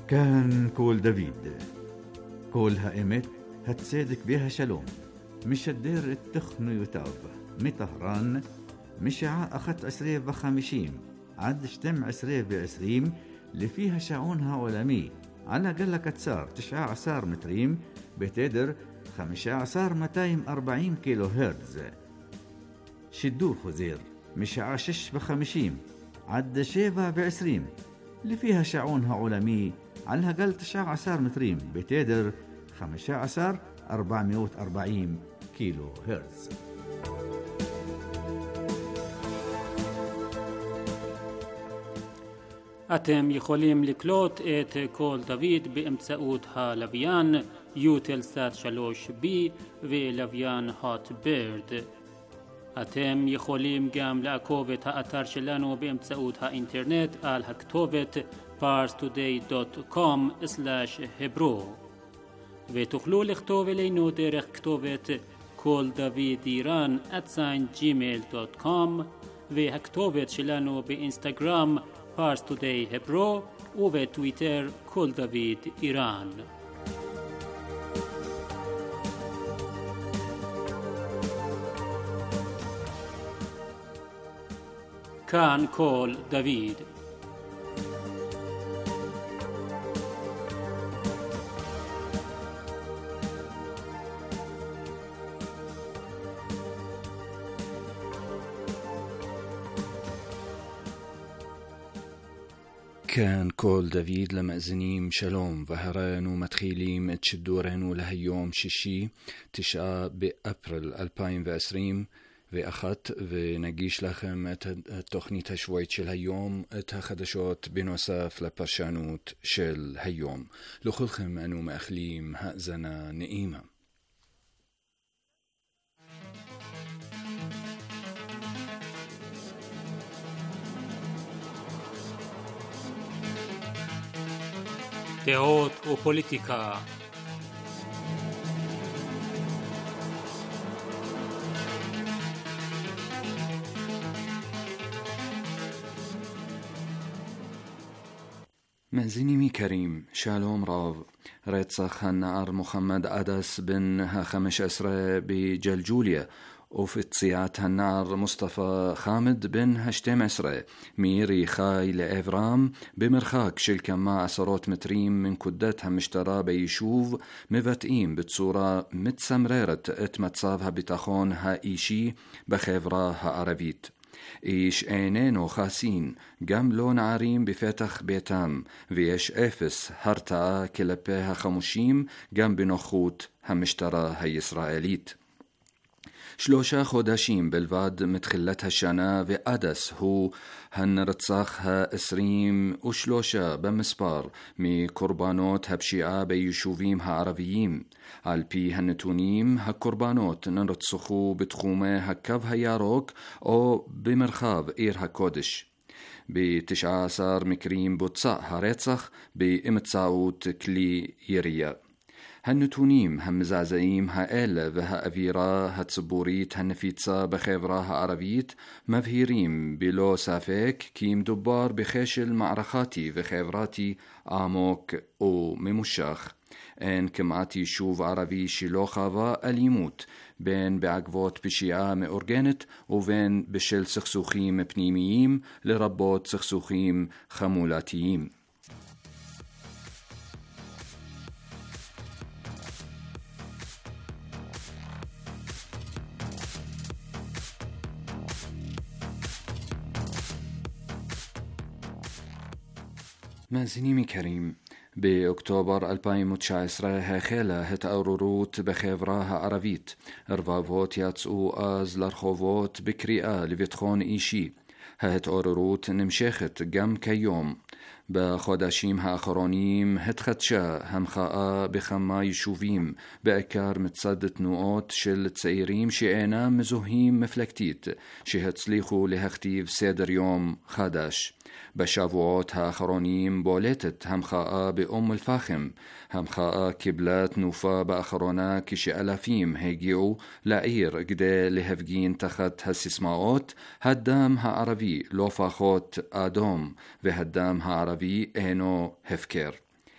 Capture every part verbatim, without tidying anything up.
كان كول دافيد كول هائمت هتصدق بها شلوم مش الدير التخن يتاب مطهران مشاع أخت عسرية بخمشيم عد شتم عسرية بعسريم اللي فيها شعونها علمي على قلة كتسار تشعة عصار متريم بتدر خمشة عصار متايم أربعين كيلو هرتز. شدور خزير مشاع شش بخمشيم عد شيفا بعسريم اللي فيها شعونها علمي على قل تشعة عصار متريم بتدر خمشة عصار أربعمائة وأربعين كيلو هرتز. אתם יכולים לקלוט את קול דוד באמצעות הלוויין יוטלסאט שלוש בי ולוויין הוט בירד. אתם יכולים גם לעקוב את האתר שלנו באמצעות האינטרנט על הכתובת פארס טודיי דוט קום סלאש hebro ותוכלו לכתוב אלינו דרך כתובת קול דוד איראן at gmail דוט קום והכתובת שלנו באינסטגרם פארס טודיי hebro ובטוויטר קול דוד איראן. כאן קול דוד. كان كول دافيد لمأزنيم شلوم وهران ومتخيليم تشدورهن لهيوم شيشي تشعة بأبريل ألفين وعشرين ואחת ונגיש לכם את התוכנית השבועית של היום, את החדשות בנוסף לפרשנות של היום. לכולכם אנו מאחלים האזנה נעימה. דעות ופוליטיקה. מאזיני كريم שלום רב. רצח הנער מוחמד עדס בן ה-חמש עשרה בג'לג'וליה ופציעת הנער מוסטפא חמד בן ה-שתים עשרה מירי חי לעברם במרחק של כמה עשרות מטרים מנקודת המשטרה ביישוב מבטאים בצורה מצמררת את מצב הביטחון האישי בחברה הערבית. איש איננו חסין, גם לא נערים בפתח ביתם, ויש אפס הרתעה כלפי החמושים גם בנוכחות המשטרה הישראלית. שלושה חודשים בלבד מתחילת השנה ועדס הוא הנרצח ה-עשרים ושלושה במספר מקורבנות הפשיעה ביישובים הערביים. על פי הנתונים, הקורבנות נרצחו בתחומי הקו הירוק או במרחב עיר הקודש. ב-תשעה עשר מקרים בוצע הרצח באמצעות כלי ירייה. הנתונים המזעזעים האלה והאווירה הציבורית הנפיצה בחברה הערבית מבהירים בלא ספק כי מדובר בכשל מערכתי וחברתי עמוק וממושך. אין כמעט יישוב ערבי שלא חווה אלימות, בין בעקבות פשיעה מאורגנת ובין בשל סכסוכים פנימיים, לרבות סכסוכים חמולתיים. מאזינים יקרים, באוקטובר אלפיים ותשע עשרה החלה התעוררות בחברה הערבית. רבבות יצאו אז לרחובות בקריאה לביטחון אישי. ההתעוררות נמשכת גם כיום. בחודשים האחרונים התחדשה המחאה בכמה יישובים, בעיקר מצד תנועות של צעירים שאינם מזוהים מפלגתית, שהצליחו להכתיב סדר יום חדש. בשבועות האחרונים בולטת המחאה באום אל-פחם. המחאה קיבלה תנופה באחרונה כשאלפים הגיעו לעיר כדי להפגין תחת הסיסמאות הדם הערבי לא פחות אדום והדם הערבי אינו הפקר.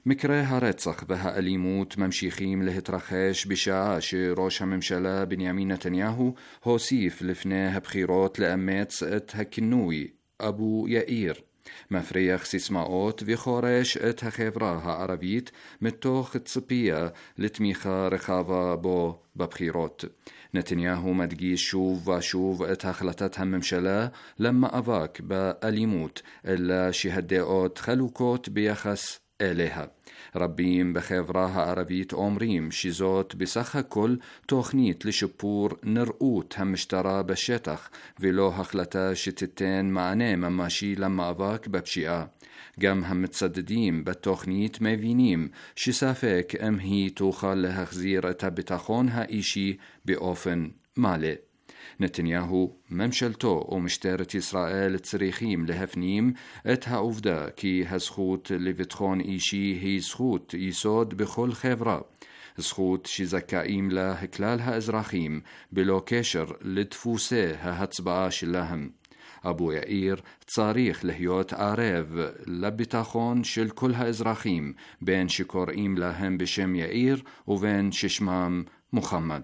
מקרי הרצח והאלימות ממשיכים להתרחש בשעה שראש הממשלה בנימין נתניהו הוסיף לפני הבחירות לאמץ את הכינוי אבו יאיר, מפריח סיסמאות וחורש את החברה הערבית מתוך ציפייה לתמיכה רחבה בו בבחירות. נתניהו מדגיש שוב ושוב את החלטת הממשלה למאבק באלימות, אלא שהדעות חלוקות ביחס אליה. רבים בחברה הערבית אומרים שזאת בסך הכל תוכנית לשיפור נראות המשטרה בשטח, ולא החלטה שתיתן מענה ממשי למאבק בפשיעה. גם המצדדים בתוכנית מבינים שספק אם היא תוכל להחזיר את הביטחון האישי באופן מלא. נתניהו, ממשלתו ומשטרת ישראל צריכים להפנים את העובדה כי הזכות לביטחון אישי היא זכות יסוד בכל חברה, זכות שזכאים לה כלל האזרחים בלא קשר לדפוסי ההצבעה שלהם. אבו יאיר צריך להיות ערב לביטחון של כל האזרחים, בין שקוראים להם בשם יאיר ובין ששמם מוחמד.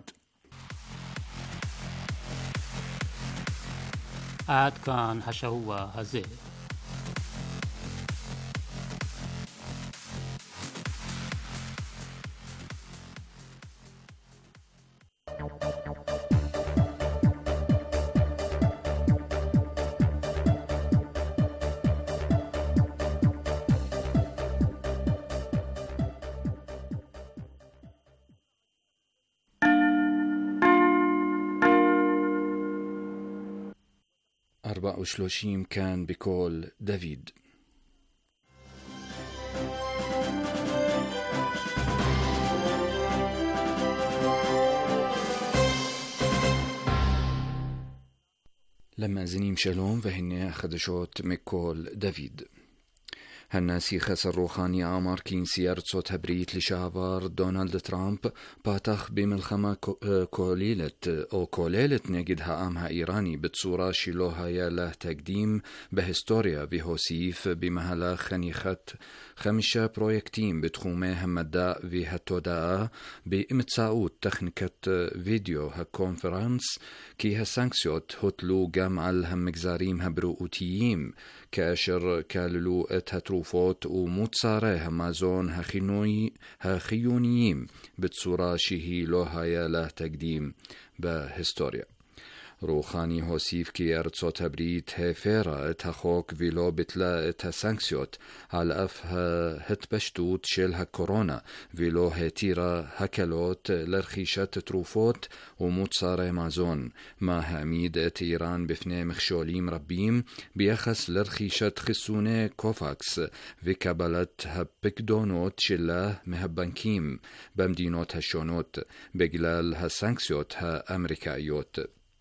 עד כאן השבוע הזה. أربعة وثلاثين كان بقول دافيد. لما زنيم شلوم وهن خدشوت مقول دافيد. هالناسي خسر روحاني عمر كين سيارة صوت هبريت لشعبار دونالد ترامب باتخ بملخمة كوليلة أو كوليلة نجدها أمها إيراني بتصورة شلوها ياله تقديم بهستوريا بهوسيف بمهلا خنيخت خمسة برويكتين بتخومه همدا وهتوداء بإمتساؤوت تخنكة فيديو هالكونفرنس كي هالسانكسيوت هتلو جمع الهمجزاريم هبرؤوتيين كاشر كاللو ات هتروفوت ومتصاره همازون هخينوي هخيونيين بتصورة شهي لوها ياله تقديم بهستوريا. روخاني هوسيف كي أرتسوت هبريت هفيرا اتخوك فيلو بتلا اتسانكسيوت على أف هتبشتوت شيلها كورونا فيلو هتيرا هكالوت لرخيشات تروفوت ومتصاري مازون ما هاميد ات إيران بفني مخشوليم ربيم بيخس لرخيشات خسوني كوفاكس وكابلت هبكدونوت شله مهبانكيم بمدينوت هشونوت بجلال هسانكسيوت ها أمريكايوت.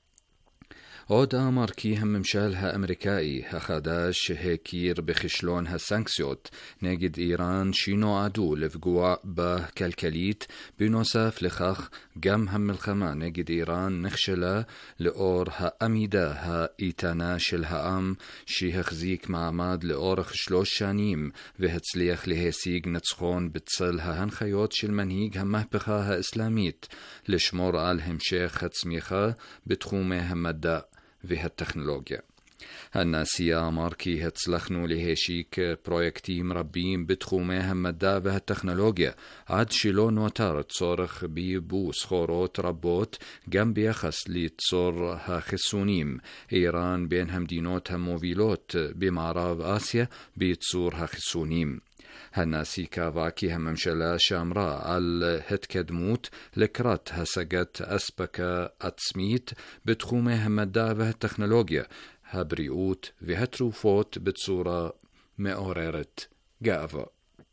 עוד אמר כי הממשל האמריקאי החדש הכיר בכישלון הסנקציות נגד איראן שנועדו לפגוע בה כלכלית. בנוסף לכך, גם המלחמה נגד איראן נכשלה לאור העמידה האיתנה של העם שהחזיק מעמד לאורך שלוש שנים והצליח להשיג ניצחון בצל ההנחיות של מנהיג המהפכה האסלאמית לשמור על המשך הצמיחה בתחומי המדע והטכנולוגיה. הנשיא אמר כי הצלחנו להשיק פרויקטים רבים בתחומי המדע והטכנולוגיה עד שלא נותר צורך בייבוא סחורות רבות גם ביחס ליצור החיסונים. איראן בין המדינות המובילות במערב אסיה בייצור החיסונים. הנשיא קבע כי הממשלה שמרה על התקדמות לקראת השגת אספקה עצמית בתחומי המדע והטכנולוגיה, הבריאות והתרופות בצורה מעוררת גאווה.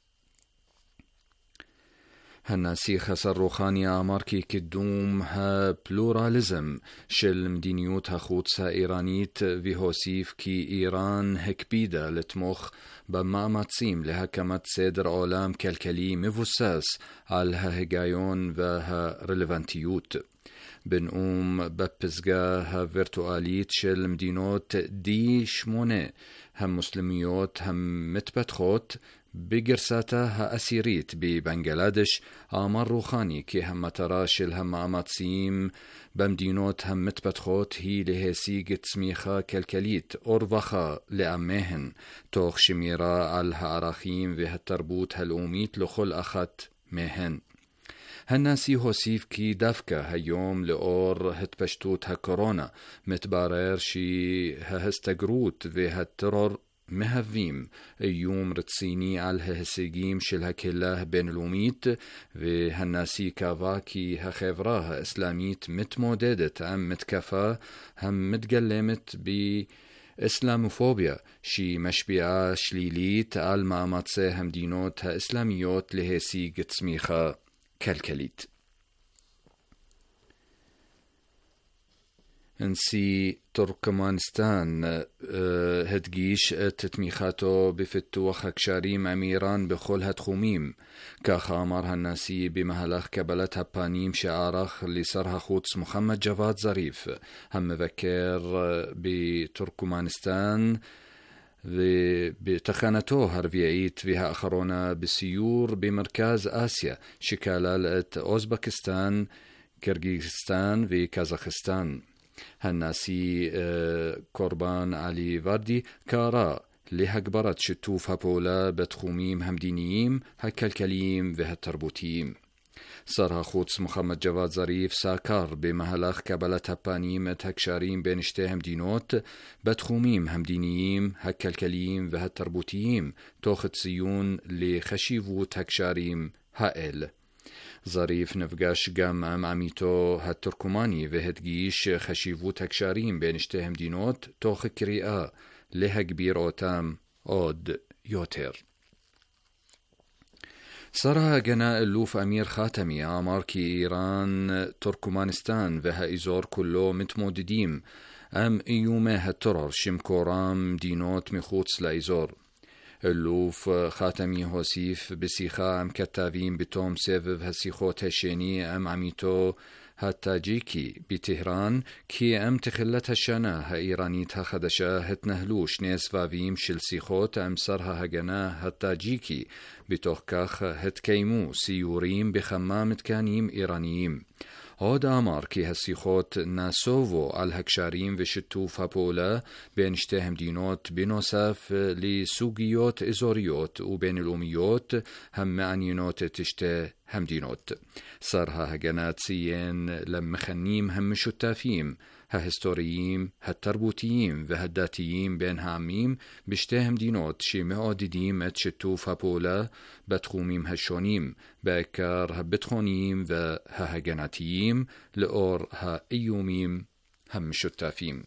הנשיא חסן רוחאני אמר כי קידום הפלורליזם של מדיניות החוץ האיראנית והוסיף כי איראן הקפידה לתמוך במאמצים להקמת סדר עולם כלכלי מבוסס על ההיגיון והרלוונטיות. بنقوم بپزگاه ورتواليت شل مدينوت دي شمونه هم مسلميوت هم متبتخوت بجرساتها أسيريت ببنغلاديش آمار روخاني كي هم تراشل هم عماتسيم بمدينوت هم متبتخوت هي لهسيق تسميخا كالكاليت أورفخا لأمهن توخ شميرا على هاراخيم وهالتربوت هالأوميت لخل أخت مهن هالناسي هوسيف كي دافكا هيوم لأور هتبشتوت هكورونا متبارر شي ههستقروت وهالترور مهفيم يوم رتصيني على هسيجيم شلها كلاه بين الوميت وهالناسي كافاكي هخيفراها اسلاميت متموددت ام متكفى هم متقلمت ب اسلاموفوبيا شي مشبعة شليليت على ما ماتسيهم دينوتها اسلاميوت لهسيج تسميخا كالكليت انسي تركمانستان هدجيش تتميخاتو بفتوخ كشاريم أميران بخل هتخوميم كخامر هالناسي بمهلخ كبلتها بانيم شعارخ لسرها خوتس محمد جواد ظريف هم مذكر بتركمانستان بتخانتو هرفيعيت فيها أخرونا بسيور بمركز آسيا شكالة أوزبكستان كرغيزستان وكازاخستان هالناسي قربان علي فاردي كارا لهكبرت شتوف هبولا بتخوميم همدينييم هكالكليم وهالتربوتيم صارها خوتس محمد جواد ظريف ساكار بمهلخ كبلت هبانيم تهكشاريم بينشتهم دينوت بتخوميم همدينييم هكالكليم وهالتربوتيم توخت سيون لخشيفو تهكشاريم هائل ظريف نفقاش قام ام عميتو هالتركماني وهدقيش خشيفو تكشاريم بينشتهم دينوت توخ كريئة لها كبير اوتام اود يوتر صارها جناء اللوف أمير خاتمي عمار كي إيران تركمانستان وها إزور كله متمودديم أم إيومه هالترر شمكورام دينوت مخوتس لإزور اللوف خاتمي هوسيف بسيخا ام كتابين بتوم سيفف هسيخوت هشيني ام عميتو هالتاجيكي بتهران كي ام تخلت هشانا ها ايرانيتها خدشا هتنهلوش نيس فافيم شل سيخوت ام سرها هجنا هالتاجيكي بتوخكاخ هتكيمو سيوريم بخمام تكانيم ايرانيين هود آمار كي هالسيخوت ناسوفو على هكشاريم وشتو فابولا بينشتهم دينوت بنوساف لسوقيوت إزوريوت وبين الأميوت هم معنينوت تشته هم دينوت صارها هجنات سيين لما خنيم هم شتافيم ههستوريين هالتربوتيين وهالداتيين بين هاميم بشتهم دينوت شي مؤدديم اتشتو فابولا بتخوميم هشونيم باكار هبتخونيم وههجناتيين لأور ها ايوميم هم شتافيم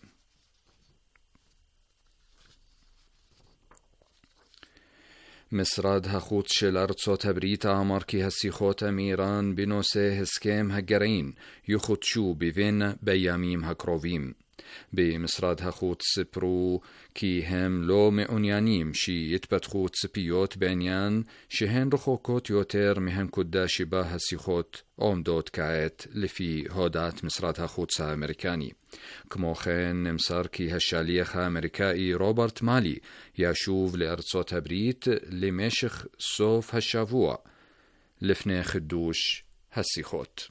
مصراد هخوت شل أرصوت هبريت عمار كي هسيخوت أميران بنوسه هسكيم هجرين يخوت شو بفين بياميم هكروفيم بمصراد هخوت سبرو كي هم لو مئونيانيم شي يتبتخوت سبيوت بينيان شهن رخوكوت يوتر مهن كدا شباه هسيخوت أومدوت كايت لفي هودات مصراد هخوت سا أمريكاني كموخين نمسار كي هالشاليخ أمريكائي روبرت مالي يشوف لأرصوت هبريت لمشخ صوف هالشافوع لفني خدوش هالسيخوت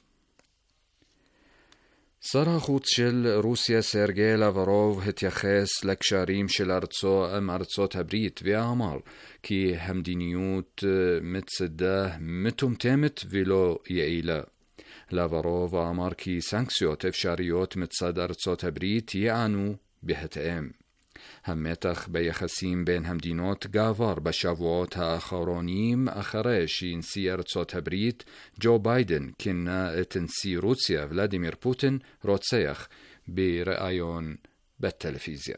صار خوت شل روسيا سيرجي لافروف هتيخيس لكشاريم شل أرصو أم أرصوت هبريت في أعمار كي همدينيوت متسده متمتمت فيلو يعيلا لافروف أعمار كي سانكسيوت افشاريوت متصد أرصوت هبريت يعنو بهتئم همتخ بيخسيم بين همدينوت غافار بشافوات آخرونيم أخرش ينسي أرصوت هبريت جو بايدن كنا تنسي روسيا فلاديمير بوتين روتسيخ برأيون بالتلفزيون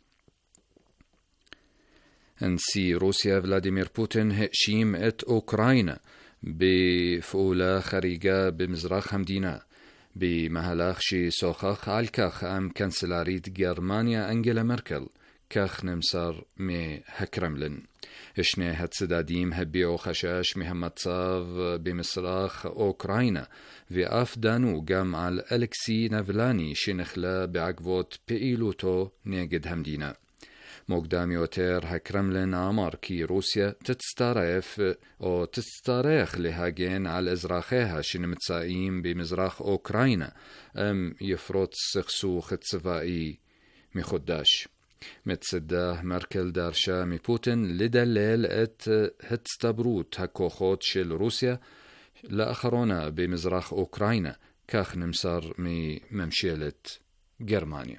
انسي روسيا فلاديمير بوتين هشيم ات أوكراينا بفؤولة خريجة بمزرخ همدينة بمهلاخ شي سوخخ عالكخ أم كانسلاريت جرمانيا أنجيلا ميركل כך נמסר מהקרמלין. שני הצדדים הביעו חשש מהמצב במזרח אוקראינה, ואף דנו גם על אלכסי נבלני שנחלה בעקבות פעילותו נגד המדינה. מוקדם יותר הקרמלין אמר כי רוסיה תצטרף או תצטרך להגן על אזרחיה שנמצאים במזרח אוקראינה אם יפרוץ סכסוך צבאי מחודש. מצדה מרקל דרשה מפוטין לדלל את הצטברות הכוחות של רוסיה לאחרונה במזרח אוקראינה, כך נמסר מממשלת גרמניה.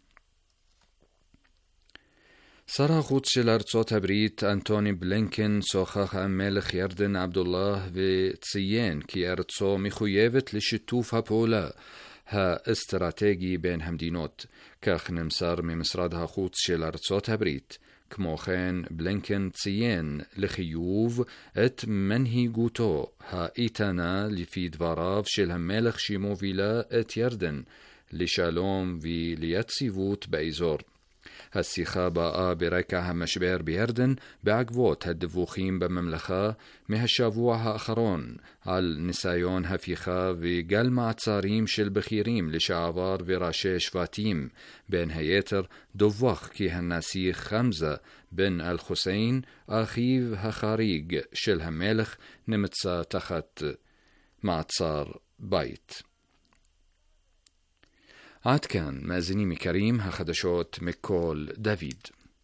שר החוץ של ארצות הברית אנטוני בלינקן שוחח עם מלך ירדן עבדוללה וציין כי ארצו מחויבת לשיתוף הפעולה האסטרטגי בין המדינות, כך נמסר ממשרד החוץ של ארצות הברית. כמו כן, בלינקן ציין לחיוב את מנהיגותו האיתנה לפי דבריו של המלך שמובילה את ירדן לשלום וליציבות באזור. השיחה באה ברקע המשבר בירדן בעקבות הדיווחים בממלכה מהשבוע האחרון על ניסיון הפיכה וגל מעצרים של בכירים לשעבר וראשי שבטים. בין היתר דווח כי הנשיא חמזה בן אל-חוסיין, אחיו החריג של המלך, נמצא תחת מעצר בית. עד כאן, מאזינים יקרים, החדשות מכל דוד.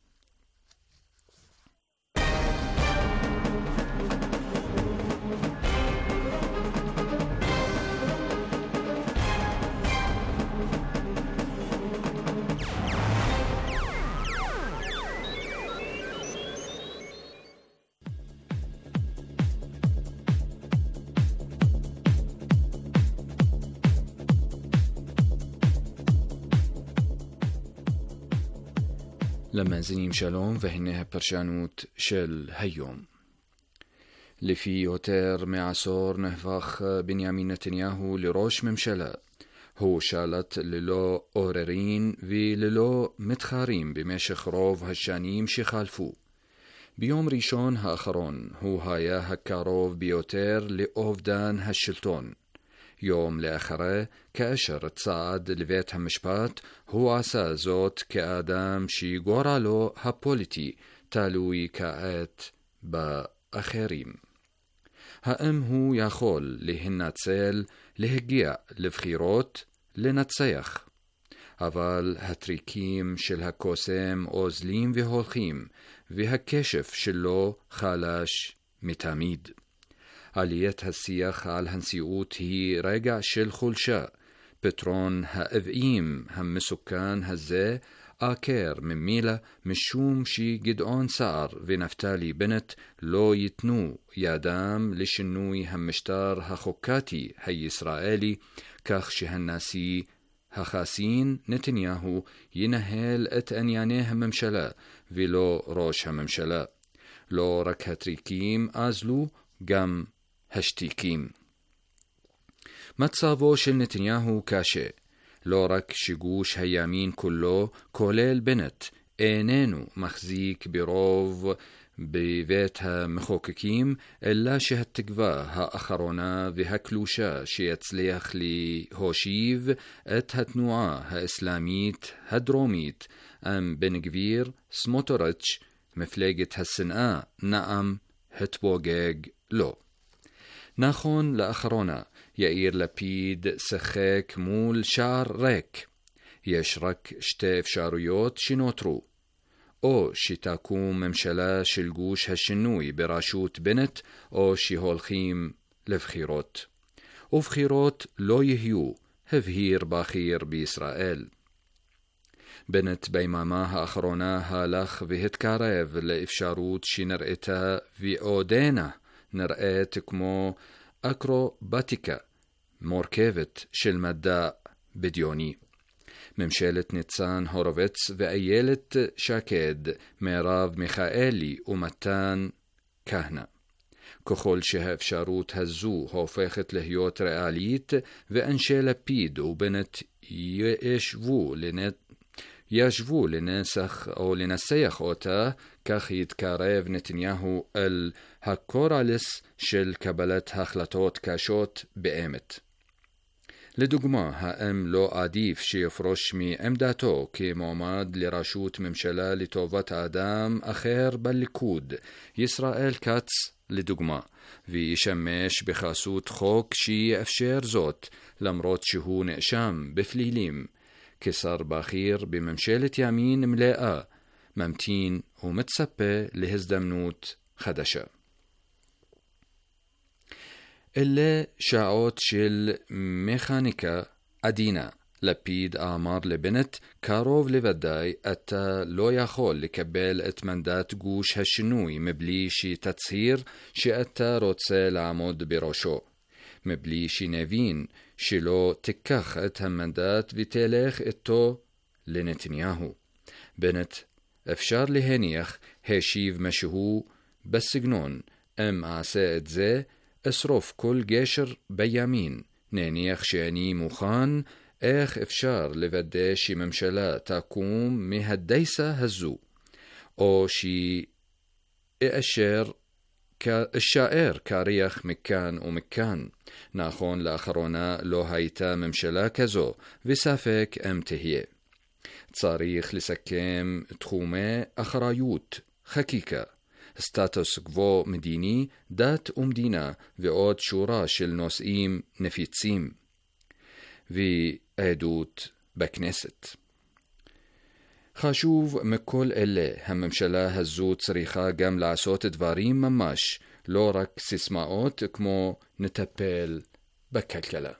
למאזינים שלום, והנה הפרשנות של היום. לפי יותר מעשור נהפך בנימין נתניהו לראש ממשלה. הוא שלט ללא עוררין וללא מתחרים במשך רוב השנים שחלפו. ביום ראשון האחרון הוא היה הקרוב ביותר לאובדן השלטון. יום לאחרי, כאשר צעד לבית המשפט, הוא עשה זאת כאדם שגורלו הפוליטי תלוי כעת באחרים. האם הוא יכול להינצל, להגיע לבחירות, לנצח? אבל הטריקים של הקוסם אוזלים והולכים, והכשף שלו חלש מתמיד. עליית השיח על הנשיאות היא רגע של חולשה. פתרון האבעים המסוכן הזה עקר ממילא משום שגדעון סער ונפתלי בנט לא ייתנו ידם לשינוי המשטר החוקתי הישראלי, כך שהנשיא החסין נתניהו ינהל את ענייני הממשלה ולא ראש הממשלה. לא רק הטריקים אזלו, גם השתיקים. מצבו של נתניהו קשה. לא רק שגוש הימין כולו, כולל בנט, איננו מחזיק ברוב בבית המחוקקים, אלא שהתקווה האחרונה והקלושה שיצליח להושיב את התנועה האסלאמית הדרומית עם בן גביר, סמוטריץ', מפלגת השנאה, נעם התפוגג לו. נכון לאחרונה, יאיר לפיד שחק מול שער ריק. יש רק שתי אפשרויות שנותרו. או שתקום ממשלה של גוש השינוי בראשות בנט, או שהולכים לבחירות. ובחירות לא יהיו, הבהיר בכיר בישראל. בנט ביממה האחרונה הלך והתקרב לאפשרות שנראתה ועודנה נראית כמו אקרובטיקה מורכבת של מדע בדיוני. ממשלת ניצן הורוביץ ואיילת שקד, מרב מיכאלי ומתן כהנא. ככל שהאפשרות הזו הופכת להיות ריאלית, ואנשי לפיד ובנט ישבו לנט ישבו לנסח או לנסח אותה, כך יתקרב נתניהו אל הקוראלס של קבלת החלטות קשות באמת. לדוגמה, האם לא עדיף שיפרוש מעמדתו כמועמד לראשות ממשלה לטובת האדם אחר בליכוד, ישראל כץ לדוגמה, וישמש בחסות חוק שיאפשר זאת, למרות שהוא נאשם בפלילים, כשר בכיר בממשלת ימין מלאה, ממתין ומצפה להזדמנות חדשה. אלה שעות של מכניקה עדינה. לפיד אמר לבנט, קרוב לוודאי אתה לא יכול לקבל את מנדט גוש השינוי מבלי שתצהיר שאתה רוצה לעמוד בראשו, מבלי שנבין שלא תיקח את המנדט ותלך איתו לנתניהו. בנט, אפשר להניח, השיב משהו בסגנון, אם אעשה את זה, אשרוף כל גשר בימין, נניח שאני מוכן, איך אפשר לוודא שממשלה תקום מהדייסה הזו, או שאשאר אשאר קריח מכאן ומכאן. נכון, לאחרונה לא הייתה ממשלה כזו, וספק אם תהיה. צריך לסכם תחומי אחריות, חקיקה, סטטוס קוו מדיני, דת ומדינה, ועוד שורה של נושאים נפיצים, ועדות בכנסת. חשוב מכל אלה, הממשלה הזו צריכה גם לעשות דברים ממש, לא רק סיסמאות כמו נטפל בכלכלה.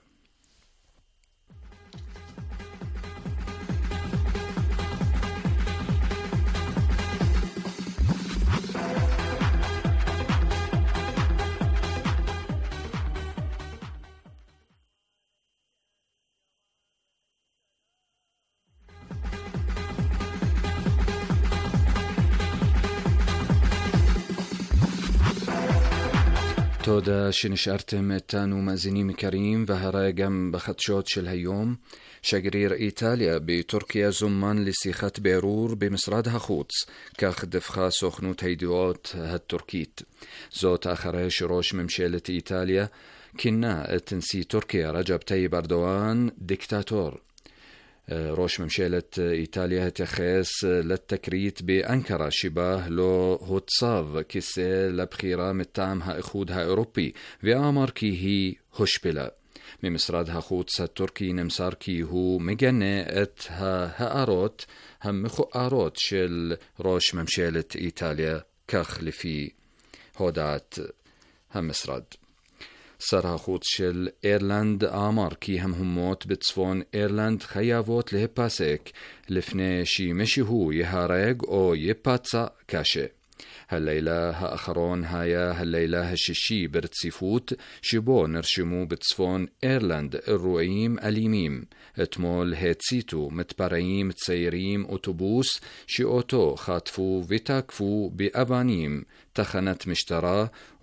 תודה שנשארתם איתנו מאזינים יקרים, והרי גם בחדשות של היום, שגריר איטליה בטורקיה זומן לשיחת בירור במשרד החוץ, כך דווחה סוכנות הידיעות הטורקית. זאת אחרי שראש ממשלת איטליה כינה את נשיא טורקיה רג'פ טייב ארדואן דיקטטור. ראש ממשלת איטליה התייחס לתקרית באנקרה שבה לא הוצב כיסא לבחירה מטעם האיחוד האירופי, ואמר כי היא הושפלה. ממשרד החוץ הטורקי נמסר כי הוא מגנה את ההערות המכוערות של ראש ממשלת איטליה, כך לפי הודעת המשרד. שר החוץ של אירלנד אמר כי המהומות בצפון אירלנד חייבות להיפסק לפני שמישהו יהרג או יפצע קשה. הלילה האחרון היה הלילה השישי ברציפות שבו נרשמו בצפון אירלנד אירועים אלימים. אתמול הציתו מתפרעים צעירים אוטובוס שאותו חטפו ותקפו באבנים תחנת משטרה,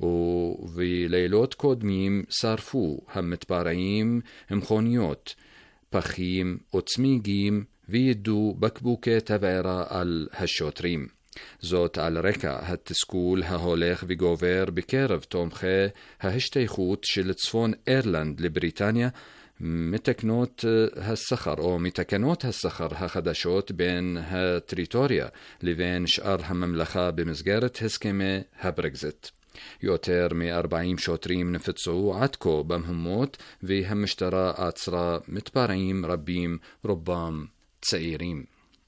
ובלילות קודמים שרפו המתפרעים מכוניות, פחים או צמיגים וידו בקבוקי תבערה על השוטרים. זאת על רקע התסכול ההולך וגובר בקרב תומכי ההשתייכות של צפון אירלנד לבריטניה מתקנות השכר או מתקנות השכר החדשות בין הטריטוריה לבין שאר הממלכה במסגרת הסכמי הברקזיט. יותר מ-ארבעים שוטרים נפצעו עד כה במהומות, והמשטרה עצרה מתפרעים רבים, רובם צעירים.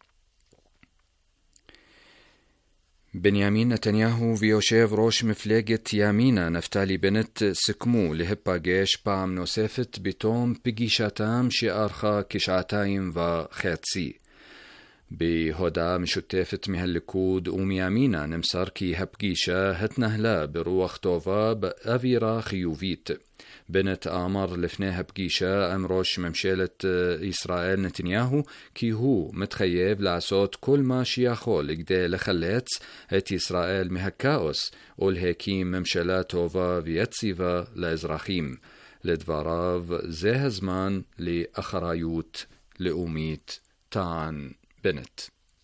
בנימין נתניהו ויושב ראש מפלגת ימינה נפתלי בנט סיכמו להיפגש פעם נוספת בתום פגישתם שארכה כשעתיים וחצי. בהודעה משותפת מהליכוד ומימינה נמסר כי הפגישה התנהלה ברוח טובה באווירה חיובית. בנט אמר לפני הפגישה עם ראש ממשלת ישראל נתניהו כי הוא מתחייב לעשות כל מה שיכול כדי לחלץ את ישראל מהכאוס ולהקים ממשלה טובה ויציבה לאזרחים. לדבריו, זה הזמן לאחריות לאומית, טען בנט.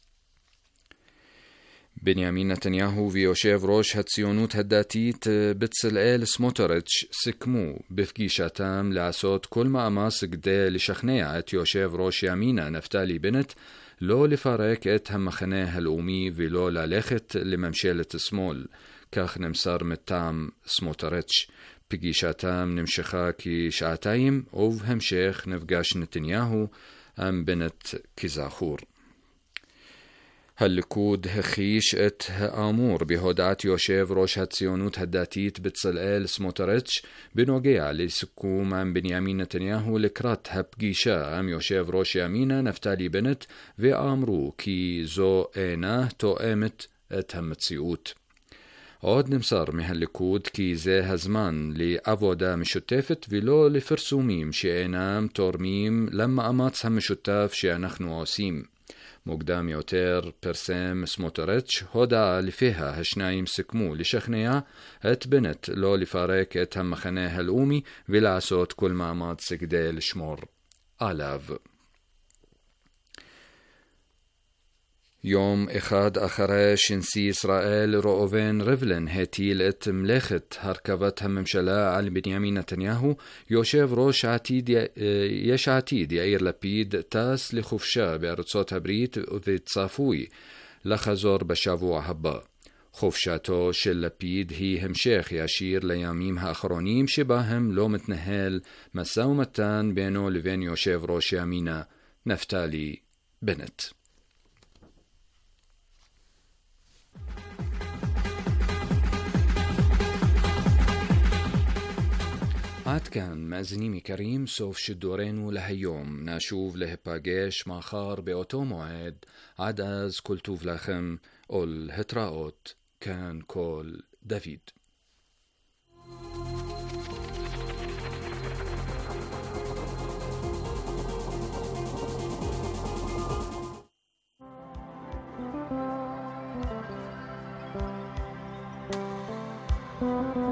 בנימין נתניהו ויושב ראש הציונות הדתית בצלאל סמוטריץ' סיכמו בפגישתם לעשות כל מאמץ כדי לשכנע את יושב ראש ימינה נפתלי בנט לא לפרק את המחנה הלאומי ולא ללכת לממשלת השמאל, כך נמסר מטעם סמוטריץ'. פגישתם נמשכה כשעתיים ובהמשך נפגש נתניהו עם בנט כזכור. הליכוד הכחיש את האמור בהודעת יושב ראש הציונות הדתית בצלאל סמוטריץ' בנוגע לסיכום עם בנימין נתניהו לקראת הפגישה עם יושב ראש ימינה נפתלי בנט, ואמרו כי זו אינה תואמת את המציאות. עוד נמסר מהליכוד כי זה הזמן לעבודה משותפת ולא לפרסומים שאינם תורמים למאמץ המשותף שאנחנו עושים. מוקדם יותר פרסם סמוטריץ' הודעה לפיה השניים סיכמו לשכנע את בנט לא לפרק את המחנה הלאומי ולעשות כל מאמץ כדי לשמור עליו. יום אחד אחרי שנשיא ישראל ראובן ריבלין הטיל את מלאכת הרכבת הממשלה על בנימין נתניהו, יושב ראש עתיד, יש עתיד יאיר לפיד טס לחופשה בארצות הברית וצפוי לחזור בשבוע הבא. חופשתו של לפיד היא המשך ישיר לימים האחרונים שבהם לא מתנהל משא ומתן בינו לבין יושב ראש ימינה נפתלי בנט. עד כאן מאזינים יקרים, סוף שידורנו להיום. נשוב להיפגש מחר באותו מועד. עד אז כל טוב לכם ולהתראות. כאן קול דוד. Thank you.